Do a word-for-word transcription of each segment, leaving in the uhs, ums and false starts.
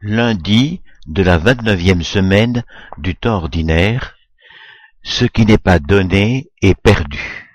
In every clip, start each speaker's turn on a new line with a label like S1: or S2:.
S1: Lundi de la vingt-neuvième semaine du temps ordinaire, ce qui n'est pas donné est perdu.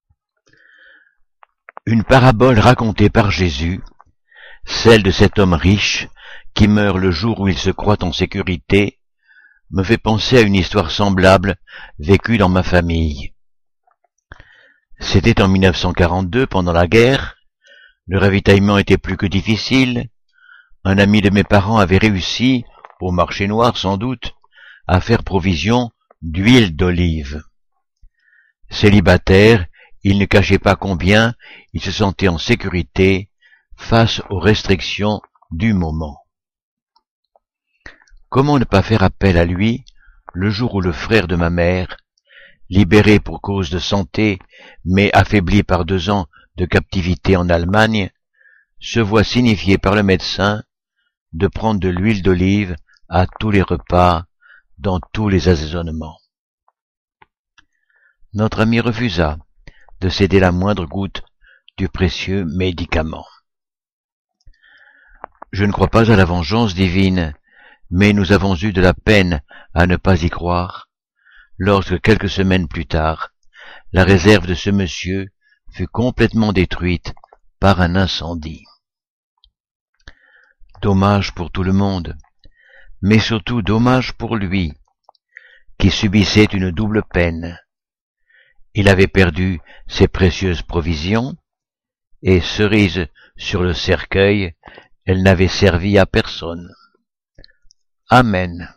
S1: Une parabole racontée par Jésus, celle de cet homme riche qui meurt le jour où il se croit en sécurité, me fait penser à une histoire semblable vécue dans ma famille. C'était en mille neuf cent quarante-deux, pendant la guerre. Le ravitaillement était plus que difficile. Un ami de mes parents avait réussi, au marché noir sans doute, à faire provision d'huile d'olive. Célibataire, il ne cachait pas combien il se sentait en sécurité face aux restrictions du moment. Comment ne pas faire appel à lui le jour où le frère de ma mère, libéré pour cause de santé, mais affaibli par deux ans de captivité en Allemagne, se voit signifier par le médecin de prendre de l'huile d'olive à tous les repas, dans tous les assaisonnements. Notre ami refusa de céder la moindre goutte du précieux médicament. Je ne crois pas à la vengeance divine, mais nous avons eu de la peine à ne pas y croire, lorsque quelques semaines plus tard, la réserve de ce monsieur fut complètement détruite par un incendie. Dommage pour tout le monde, mais surtout dommage pour lui, qui subissait une double peine. Il avait perdu ses précieuses provisions, et cerise sur le cercueil, elles n'avaient servi à personne. Amen.